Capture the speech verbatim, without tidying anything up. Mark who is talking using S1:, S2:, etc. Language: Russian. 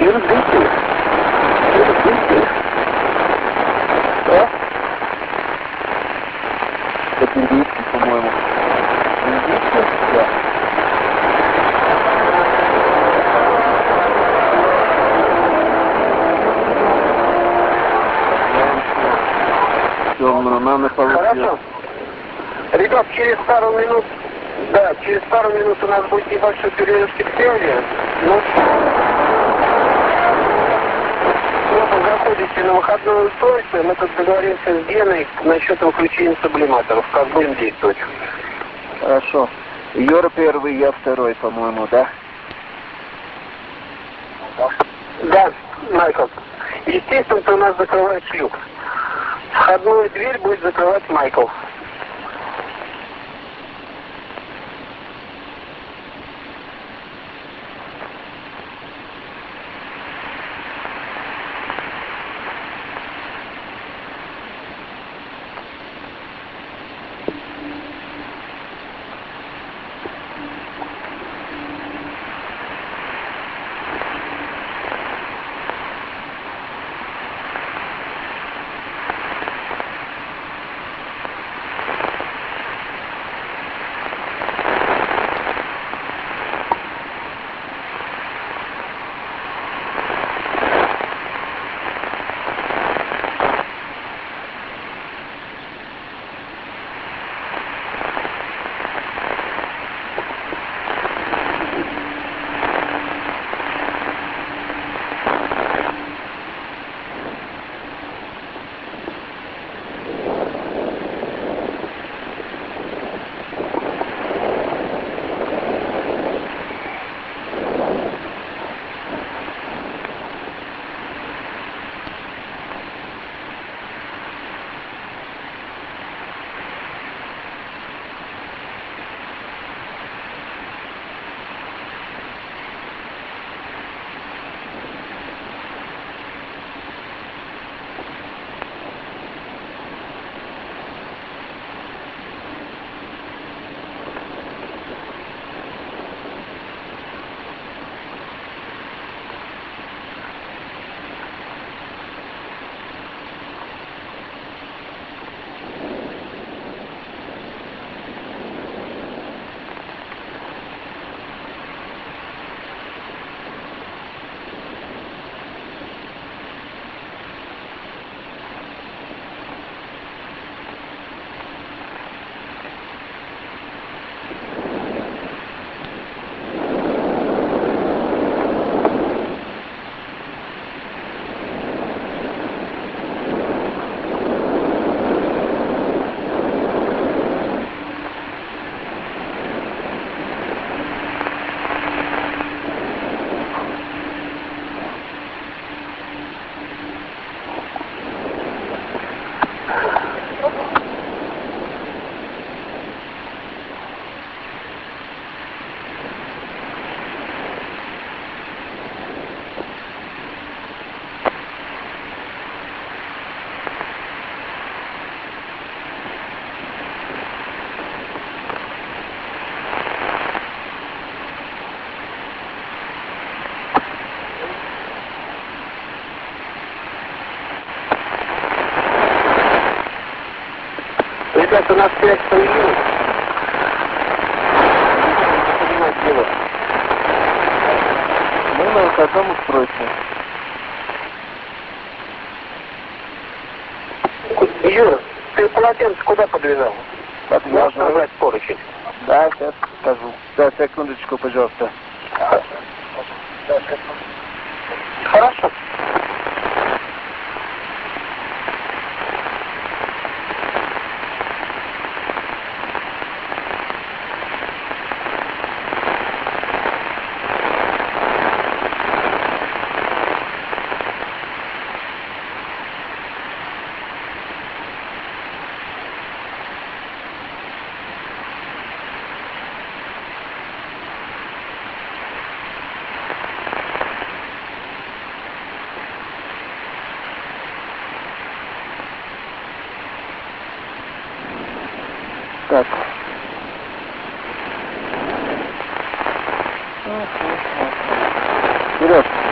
S1: двести. двести. Да? Это двести, по-моему. двести? Да. Все, номер получил. Хорошо. Ребят, через пару минут, да, через пару минут у нас будет небольшой перерыв в связи. Ну, вы заходите на выходное устройство, мы тут договоримся с Геной насчет выключения сублиматоров, как будем действовать. Хорошо. Юра первый, я второй, по-моему, да? Да, Майкл. Естественно, ты у нас закрываешь люк. Входную дверь будет закрывать Майкл. Ребята, у нас связь появилась. Что понимать дело? Мы на выходном устройстве. Юра, ты полотенце куда подвязал? Можешь набрать поручень? Да, сейчас скажу. Да, секундочку, пожалуйста. Хорошо. Так. Вперед.